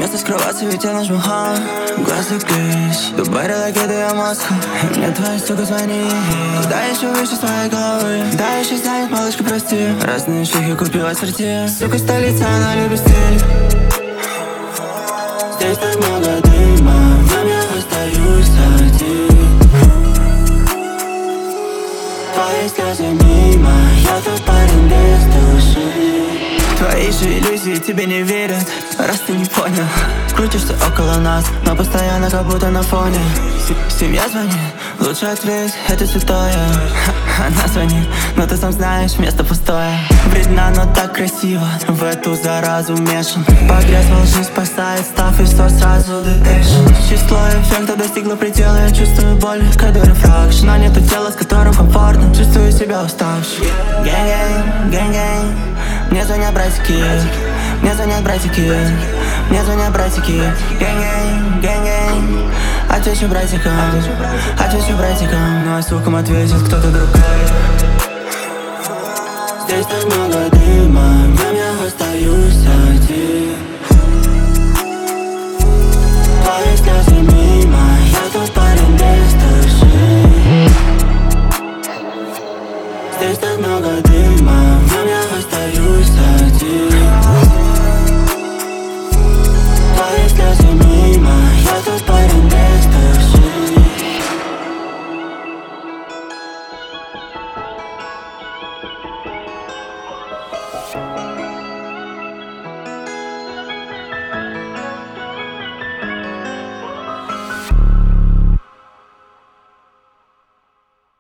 место скрываться, ведь я нажму ха. Глаз закрылись, Дубай, ракеты, я Москва. И мне твоя сука звонит. Куда еще выше своей головы? Да, еще станет, малышка, прости. Разные шлюхи купила ассорти. Сука, столица, она любит стиль. Здесь так много дыма, но я остаюсь один. Твои слезы мимо, я тот парень без души. Твои же иллюзии тебе не верят, раз ты не понял. Крутишься около нас, но постоянно как будто на фоне. Семья звонит, лучше ответь, это святое. Она звонит, но ты сам знаешь, место пустое. Вредна, но так красиво, в эту заразу мешан. Погряз во лжи спасает, став и что сразу дышишь. Число эффекта достигло предела, я чувствую боль, когда рефракшн. Но нету тела, с которым комфортно, чувствую себя уставшим. Гэнг-гэнг, гэнг-гэнг. Мне звонят братики, мне звонят братики, мне звонят братики. Гэнг-гэнг, гэнг-гэнг. Отвечу братикам, отвечу братикам. Ну а сукам ответит кто-то другой. Здесь так много дыма, но я остаюсь один.